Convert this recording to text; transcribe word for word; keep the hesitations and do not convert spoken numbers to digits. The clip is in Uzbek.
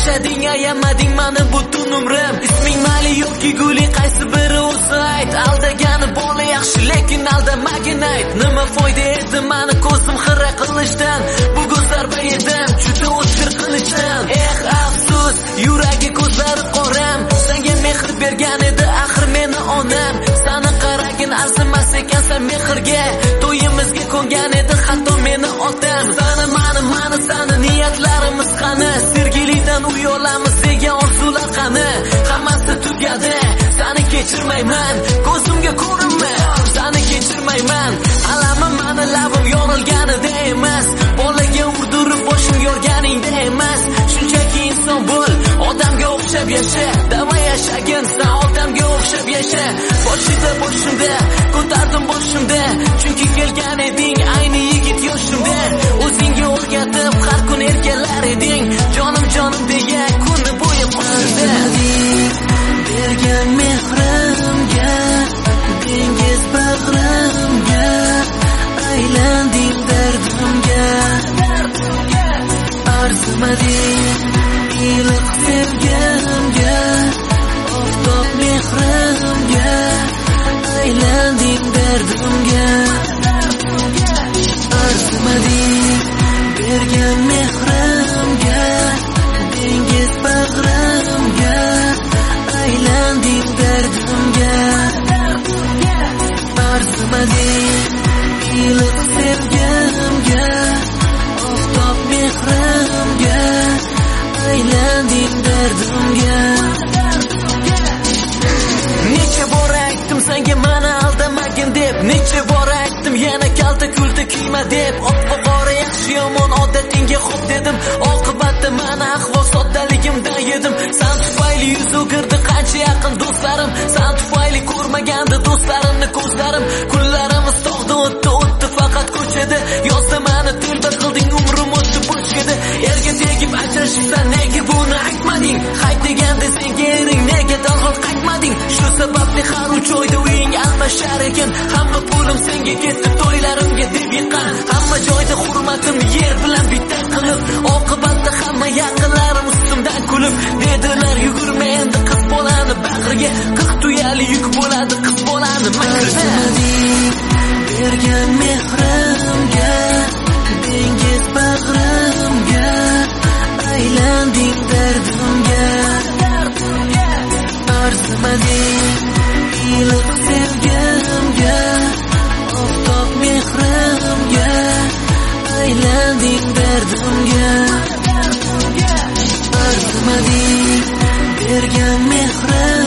yashading, ayamading mani butun umrim. Isming Mali yoki Guli, qaysi biri o'zi ayt. Aldagani bola yaxshi, lekin aldamagin ayt. Nima foyda edi mani ko'zim xira qilishdan? Bugun zarba yedim, juda o'tkir qilishdan. Eh afsus, yuragi ko'zlari qoram. Senga mehr bergan edi axir meni onam. Sani qaragin arzimas ekansan mehrga. To'yimizga ko'ngan edi hatto meni otam. Sani mani mani sani niyatlarimiz qani? Sergelidan uy olamiz degan orzular qani? Hammasi tugadi, sani kechirmayman. Ko'zimga ko'rinma, sani kechirmayman. Alamim mani labim yorilganida emas, bolaga urdirib boshim yorganingda emas. Shunchaki inson bo'l, odamga o'xshab yasha. Dama yashagin, sen odamga o'xshab yasha. Boshida boshimda, ko'tardim boshimda, chunki kelgan eding ayni yigit yoshimda. O'zingga o'rgatib har kun erkalar eding, jonim jonim deya kuni bo'yi qo'shimda. Bergan mehrimga, dengiz bag'rimga, aylanding dardimga. Arzimading iliq sevgimga, oftob mehrimga, aylanding dardimga. Arzimading bergan mehrimga, dengiz bag'rimga, aylanding dardimga. Arzimading iliq sevgimga, oftob mehrimga, aylanding dardimga. Necha bor aytdim senga mani aldamagin deb, necha bor aytdim yana kalta kulta kiyma deb. Oppa qora yaxshi yomon odatingga xo'p dedim, oqibatda mani ahvol soddaligimdan yedim. San tufayli yuz o'girdi qancha yaqin do'stlarim, san tufayli ko'rmagandi do'stlarimni ko'zlarim. Kunlarimiz tog'da o'tdi, o'tdi faqat ko'chada. Yozda mani telba qilding, umrim o'tdi boshqada. Erga tegib ajrashibsan, nega buni aytmading? Hayt deganda senga ering, nega darhol qaytmading? Shu sababli har uch oyda uying almashar ekan. Hamma pulim senga ketdi, to'ylarimga deb yiqqan. Hamma joyda hurmatim yer bilan bitta qilib, oqibatda hamma yaqinlarim ustimdan kulib. Dedilar yugurma endi qiz bolani bag'riga, qirq tuyali yuk bo'ladi qiz bolani makrida. Bergan mehrimga, dengiz bag'rimga, aylanding dardimga. Arzimading iliq sevgimga, oftob mehrimga, aylanding dardimga. Arzimading bergan mehrim